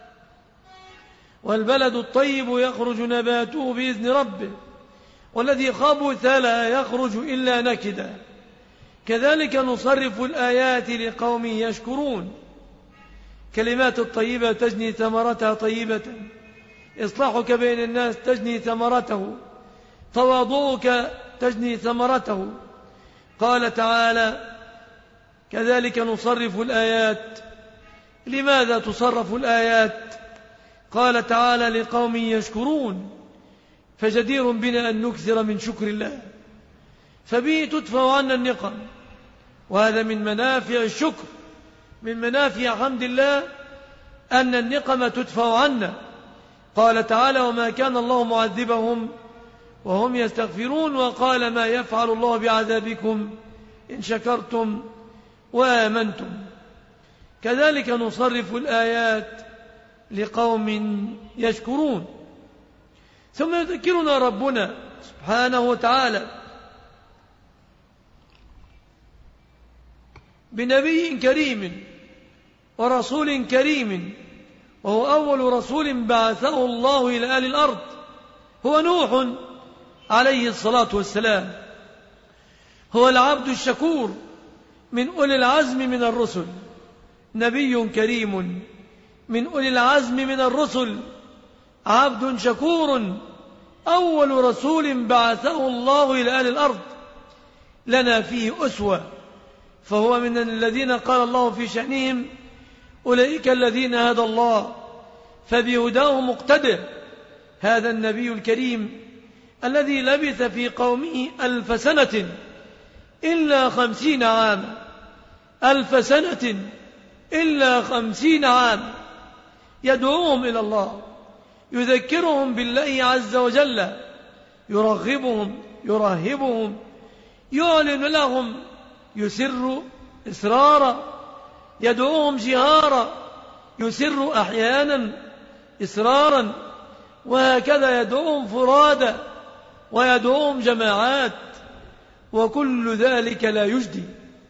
والبلد الطيب يخرج نباته بإذن ربه والذي خبث لا يخرج إلا نكدا كذلك نصرف الآيات لقوم يشكرون. كلمات الطيبة تجني ثمرتها طيبة، إصلاحك بين الناس تجني ثمرته، تواضعك تجني ثمرته. قال تعالى كذلك نصرف الآيات. لماذا تصرف الآيات؟ قال تعالى لقوم يشكرون، فجدير بنا أن نكثر من شكر الله، فبه تدفع عنا النقم، وهذا من منافع الشكر، من منافع حمد الله أن النقم تدفع عنا. قال تعالى وما كان الله معذبهم وهم يستغفرون، وقال ما يفعل الله بعذابكم إن شكرتم وآمنتم. كذلك نصرف الآيات لقوم يشكرون. ثم يذكرنا ربنا سبحانه وتعالى بنبي كريم ورسول كريم، وهو أول رسول بعثه الله إلى أهل الأرض، هو نوح عليه الصلاة والسلام. هو العبد الشكور من أولي العزم من الرسل، نبي كريم من أولي العزم من الرسل، عبد شكور، أول رسول بعثه الله إلى أهل الأرض، لنا فيه أسوة. فهو من الذين قال الله في شأنهم أولئك الذين هدى الله فبهداه مقتدى. هذا النبي الكريم الذي لبث في قومه ألف سنة إلا خمسين عاما، ألف سنة إلا خمسين عاما، يدعوهم إلى الله، يذكرهم بالله عز وجل، يرغبهم يرهبهم، يعلن لهم، يسر إسرارا، يدعوهم جهارا، يسر أحيانا إسرارا، وهكذا يدعوهم فرادا ويدعوهم جماعات، وكل ذلك لا يجدي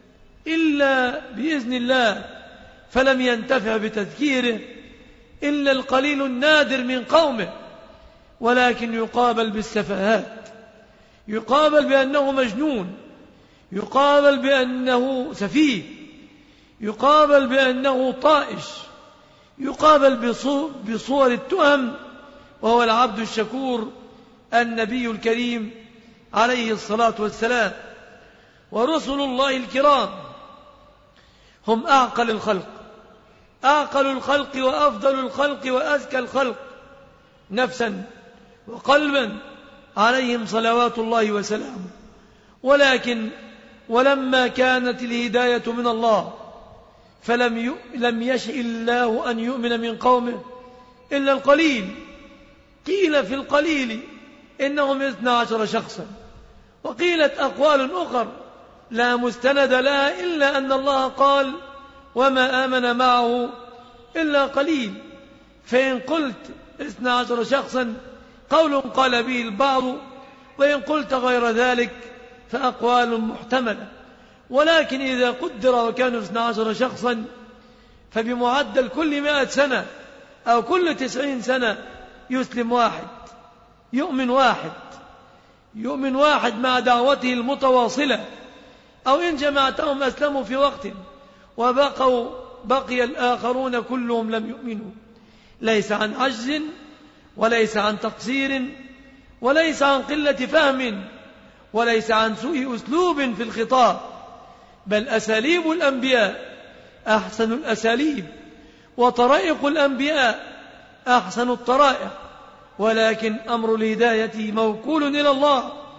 إلا بإذن الله. فلم ينتفع بتذكيره إلا القليل النادر من قومه، ولكن يقابل بالسفاهات، يقابل بأنه مجنون، يقابل بأنه سفيه، يقابل بأنه طائش، يقابل بصور التهم، وهو العبد الشكور النبي الكريم عليه الصلاة والسلام. ورسل الله الكرام هم أعقل الخلق، أعقل الخلق وأفضل الخلق وأزكى الخلق نفسا وقلبا، عليهم صلوات الله وسلامه. ولكن ولما كانت الهداية من الله فلم لم يشأ الله أن يؤمن من قومه إلا القليل. قيل في القليل إنهم اثنا عشر شخصا، وقيلت أقوال أخر لا مستند لها إلا أن الله قال وما آمن معه إلا قليل. فإن قلت اثنا عشر شخصا قول قال به البعض، وإن قلت غير ذلك فأقوال محتملة. ولكن إذا قدر وكانوا اثنا عشر شخصا فبمعدل كل مائة سنة أو كل تسعين سنة يسلم واحد، يؤمن واحد، يؤمن واحد مع دعوته المتواصلة. أو إن جمعتهم أسلموا في وقت وبقوا بقي الآخرون كلهم لم يؤمنوا، ليس عن عجز وليس عن تقصير وليس عن قلة فهم وليس عن سوء أسلوب في الخطاب، بل أساليب الأنبياء أحسن الأساليب، وطرائق الأنبياء أحسن الطرائق. ولكن أمر الهداية موكول إلى الله،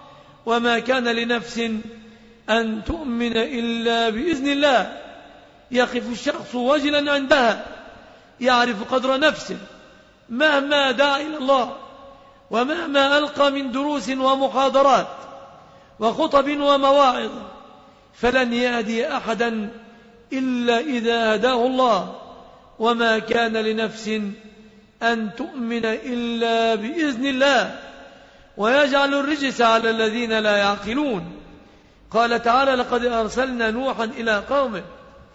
وما كان لنفس أن تؤمن إلا بإذن الله. يقف الشخص وجلا عندها، يعرف قدر نفسه مهما دعا إلى الله، ومهما ألقى من دروس ومحاضرات وخطب ومواعظ، فلن يهدي أحدا إلا إذا هداه الله. وما كان لنفس أن تؤمن إلا بإذن الله، ويجعل الرجس على الذين لا يعقلون. قال تعالى: لقد أرسلنا نوحا إلى قومه،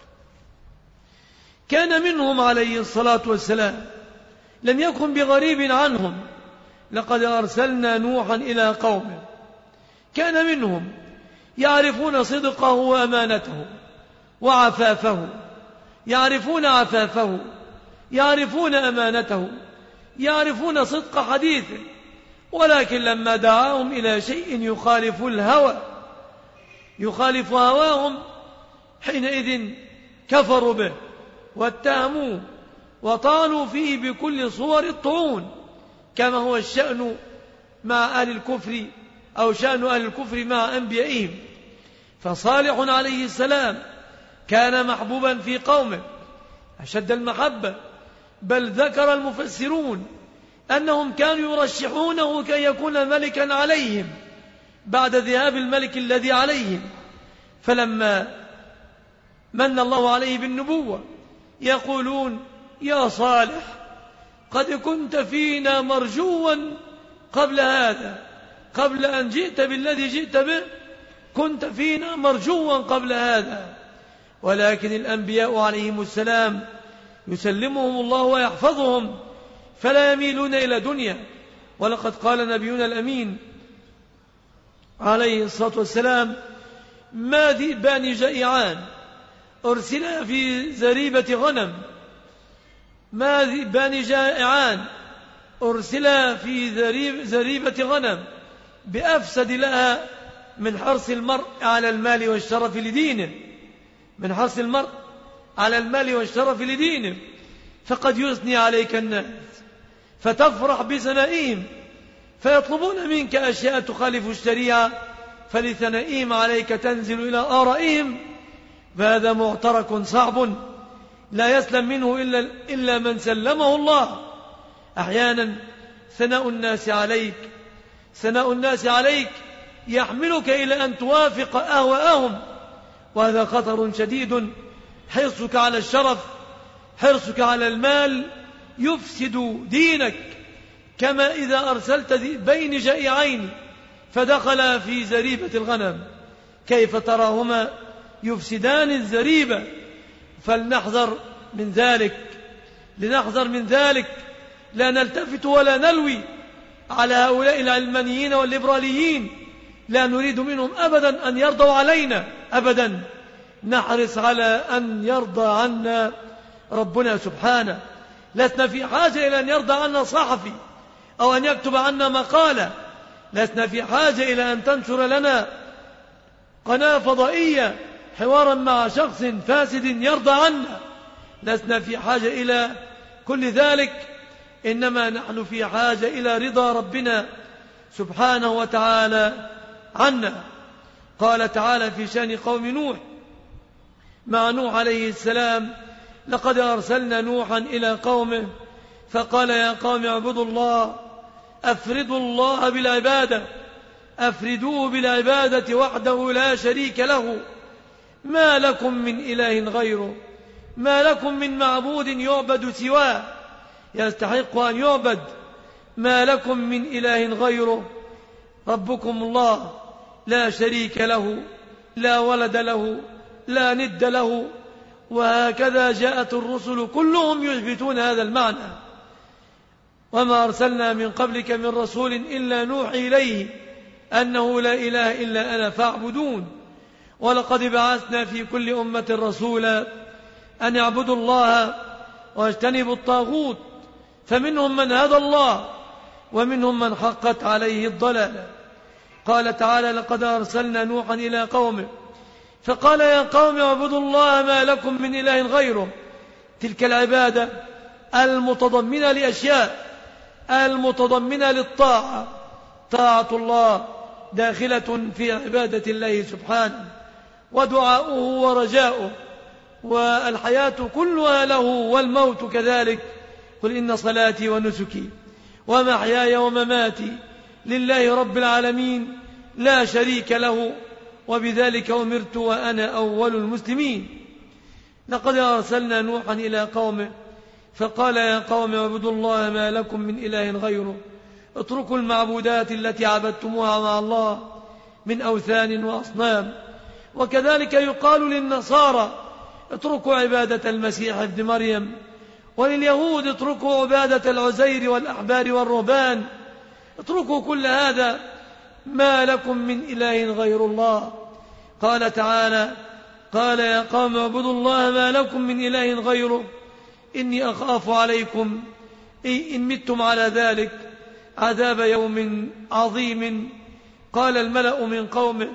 كان منهم عليه الصلاة والسلام، لم يكن بغريب عنهم. لقد أرسلنا نوحا إلى قومه، كان منهم، يعرفون صدقه وأمانته وعفافه، يعرفون عفافه، يعرفون أمانته، يعرفون صدق حديثه. ولكن لما دعاهم إلى شيء يخالف الهوى، يخالف هواهم، حينئذ كفروا به واتهموه وطالوا فيه بكل صور الطعون، كما هو الشأن مع أهل الكفر، أو شأن أهل الكفر مع أنبيائهم. فصالح عليه السلام كان محبوبا في قومه أشد المحبة، بل ذكر المفسرون أنهم كانوا يرشحونه كي يكون ملكا عليهم بعد ذهاب الملك الذي عليهم. فلما من الله عليه بالنبوة يقولون: يا صالح، قد كنت فينا مرجوا قبل هذا، قبل أن جئت بالذي جئت به كنت فينا مرجوا قبل هذا. ولكن الأنبياء عليهم السلام يسلمهم الله ويحفظهم، فلا يميلون إلى دنيا. ولقد قال نبينا الأمين عليه الصلاة والسلام: ما ذئبان جائعان أرسلا في زريبة غنم، ما ذئبان جائعان أرسلا في زريبة غنم بأفسد لها من حرص المرء على المال والشرف لدينه، من حرص المرء على المال والشرف لدينه. فقد يثني عليك الناس فتفرح بثنائهم، فيطلبون منك أشياء تخالف الشريعة، فلثنائهم عليك تنزل إلى آرائهم. فهذا معترك صعب لا يسلم منه إلا, إلا من سلمه الله. أحيانا ثناء الناس عليك ثناء الناس عليك يحملك إلى أن توافق أهواءهم، وهذا خطر شديد. حرصك على الشرف، حرصك على المال يفسد دينك. كما إذا أرسلت ذئبين جائعين فدخل في زريبة الغنم، كيف تراهما يفسدان الزريبة؟ فلنحذر من ذلك، لنحذر من ذلك، لا نلتفت ولا نلوي على هؤلاء العلمانيين والليبراليين، لا نريد منهم أبدا أن يرضوا علينا أبدا، نحرص على أن يرضى عنا ربنا سبحانه. لسنا في حاجة إلى أن يرضى عنا صحفي أو أن يكتب عنا مقالة، لسنا في حاجة إلى أن تنشر لنا قناة فضائية حوارا مع شخص فاسد يرضى عنا، لسنا في حاجة إلى كل ذلك، إنما نحن في حاجة إلى رضا ربنا سبحانه وتعالى عنا. قال تعالى في شأن قوم نوح مع نوح عليه السلام: لقد أرسلنا نوحا إلى قومه فقال يا قوم اعبدوا الله، أفردوا الله بالعبادة، أفردوه بالعبادة وحده لا شريك له، ما لكم من إله غيره، ما لكم من معبود يعبد سواه، يستحق أن يعبد، ما لكم من إله غيره، ربكم الله لا شريك له، لا ولد له، لا ند له. وهكذا جاءت الرسل كلهم يثبتون هذا المعنى. وما أرسلنا من قبلك من رسول إلا نوحي إليه أنه لا إله إلا أنا فاعبدون. ولقد بعثنا في كل أمة رسولا أن يعبدوا الله واجتنبوا الطاغوت، فمنهم من هدى الله ومنهم من حقت عليه الضلالة. قال تعالى: لقد أرسلنا نوحا إلى قومه فقال يا قوم اعبدوا الله ما لكم من إله غيره. تلك العبادة المتضمنة لأشياء، المتضمنة للطاعة، طاعة الله داخلة في عبادة الله سبحانه ودعاؤه ورجاؤه، والحياة كلها له والموت كذلك. قل إن صلاتي ونسكي ومحياي ومماتي لله رب العالمين لا شريك له وبذلك أمرت وأنا أول المسلمين. لقد أرسلنا نوحا إلى قومه فقال يا قوم اعبدوا الله ما لكم من إله غيره اتركوا المعبودات التي عبدتموها مع الله من أوثان وأصنام. وكذلك يقال للنصارى اتركوا عبادة المسيح ابن مريم، ولليهود اتركوا عبادة العزير والأحبار والرهبان. اتركوا كل هذا، ما لكم من إله غير الله. قال تعالى قال يا قوم اعبدوا الله ما لكم من إله غيره إني أخاف عليكم إن متم على ذلك عذاب يوم عظيم. قال الملأ من قومه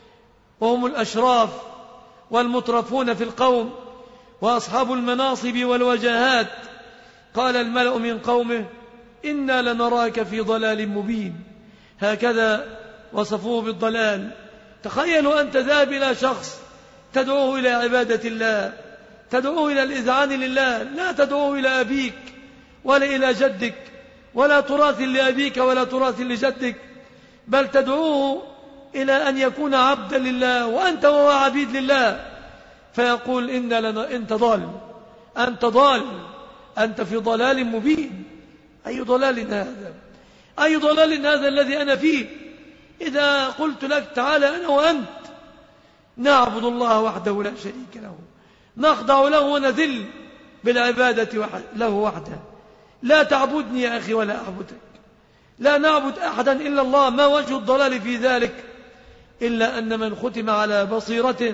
وهم الأشراف والمترفون في القوم وأصحاب المناصب والوجاهات، قال الملأ من قومه إنا لنراك في ضلال مبين. هكذا وصفوه بالضلال. تخيلوا أنت ذاهب إلى شخص تدعوه إلى عبادة الله، تدعوه إلى الإذعان لله، لا تدعوه إلى أبيك ولا إلى جدك ولا تراث لأبيك ولا تراث لجدك، بل تدعوه إلى أن يكون عبدا لله وأنت وهو عبيد لله. فيقول إن لنا أنت ضال، أنت ضال، أنت في ضلال مبين. أي ضلال هذا؟ أي ضلال هذا الذي أنا فيه؟ إذا قلت لك تعالى أنا وأنت نعبد الله وحده لا شريك له، نخضع له ونذل بالعبادة له وحده، لا تعبدني يا أخي ولا أعبدك، لا نعبد أحدا إلا الله. ما وجه الضلال في ذلك إلا أن من ختم على بصيرته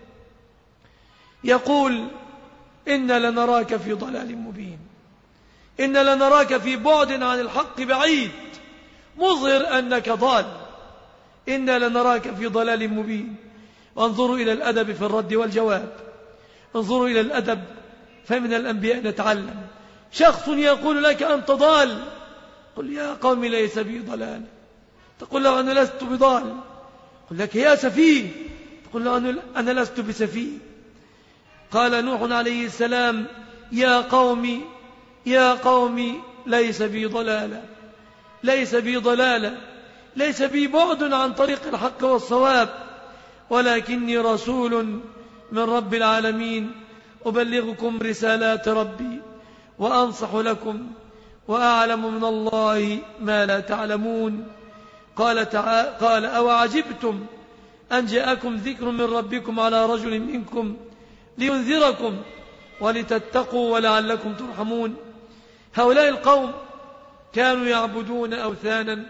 يقول إن لنراك في ضلال مبين، إن لنراك في بعد عن الحق بعيد مظهر أنك ضال، إن لنراك في ضلال مبين. وانظروا إلى الأدب في الرد والجواب، انظروا إلى الأدب فمن الأنبياء نتعلم. شخص يقول لك أنت ضال، قل يا قوم ليس بي ضلال، تقول له أنا لست بضال. قل لك يا سفيه، تقول له أنا لست بسفيه. قال نوح عليه السلام يا قوم يا قوم ليس بي ضلالة، ليس بي ضلالة، ليس بي بعد عن طريق الحق والصواب، ولكني رسول من رب العالمين أبلغكم رسالات ربي وأنصح لكم وأعلم من الله ما لا تعلمون. قال تعالى قال أو عجبتم أن جاءكم ذكر من ربكم على رجل منكم لينذركم ولتتقوا ولعلكم ترحمون. هؤلاء القوم كانوا يعبدون أوثانا.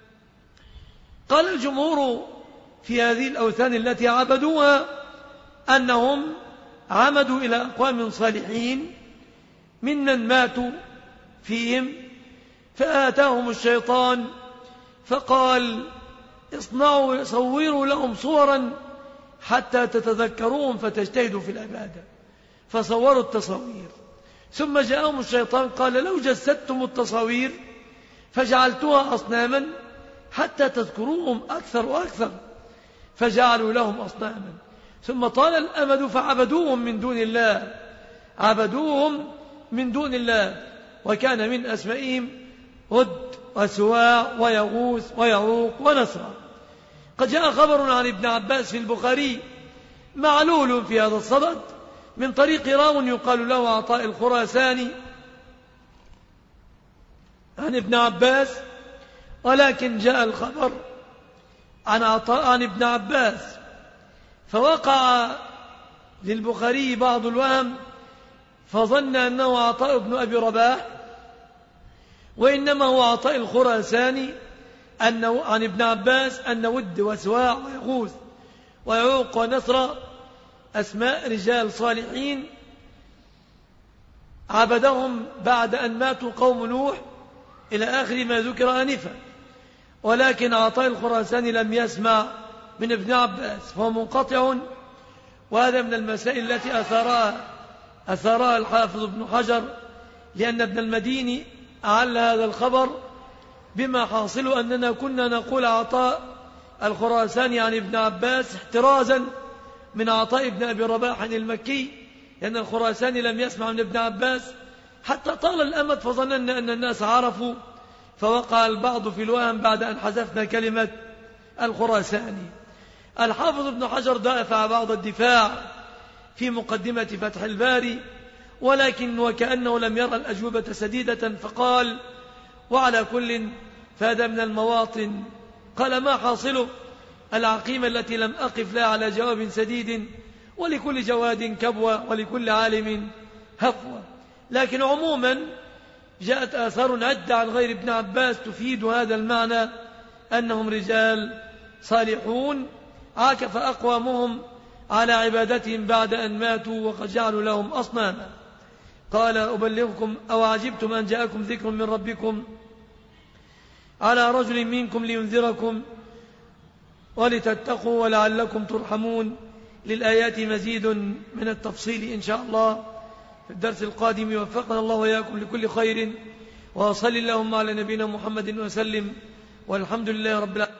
قال الجمهور في هذه الأوثان التي عبدوها أنهم عمدوا إلى أقوام صالحين ممن ماتوا فيهم، فآتاهم الشيطان فقال اصنعوا صوروا لهم صورا حتى تتذكروهم فتجتهدوا في العبادة، فصوروا التصاوير. ثم جاءهم الشيطان قال لو جسدتم التصاوير فجعلتها أصناما حتى تذكروهم أكثر وأكثر، فجعلوا لهم أصناما. ثم طال الأمد فعبدوهم من دون الله، عبدوهم من دون الله. وكان من أسمائهم هد وسواع ويغوث ويعوق ونسرا. قد جاء خبر عن ابن عباس في البخاري معلول في هذا الصدد من طريق راو يقال له عطاء الخراساني عن ابن عباس، ولكن جاء الخبر عن عطاء عن ابن عباس، فوقع للبخاري بعض الوهم فظن أنه عطاء بن أبي رباح، وإنما هو عطاء الخراساني أنه عن ابن عباس أن ود وسواع ويغوث ويعوق ونسر أسماء رجال صالحين عبدهم بعد أن ماتوا قوم نوح إلى آخر ما ذكر آنفا. ولكن عطاء الخراساني لم يسمع من ابن عباس فهو منقطع، وهذا من المسائل التي أثارها أثارها الحافظ ابن حجر، لأن ابن المديني أعل هذا الخبر بما حاصل أننا كنا نقول عطاء الخراساني عن ابن عباس احترازا من عطاء بن أبي رباح المكي، لأن الخراساني لم يسمع من ابن عباس حتى طال الأمد فظننا أن الناس عرفوا، فوقع البعض في الوهم بعد أن حذفنا كلمة الخراساني. الحافظ ابن حجر دافع بعض الدفاع في مقدمة فتح الباري، ولكن وكأنه لم يرى الأجوبة سديدة، فقال: وعلى كل فهذا من المواطن. قال: ما حاصله؟ العقيمة التي لم أقف لها على جواب سديد، ولكل جواد كبوة ولكل عالم هفوة. لكن عموما جاءت آثار عدة عن غير ابن عباس تفيد هذا المعنى، أنهم رجال صالحون عاكف أقوامهم على عبادتهم بعد أن ماتوا وقد جعلوا لهم أصناما. قال: أبلغكم أو عجبتم أن جاءكم ذكر من ربكم على رجل منكم لينذركم ولتتقوا ولعلكم ترحمون. للآيات مزيد من التفصيل إن شاء الله في الدرس القادم. وفقنا الله وإياكم لكل خير، وصل اللهم على نبينا محمد وسلم، والحمد لله رب العالمين.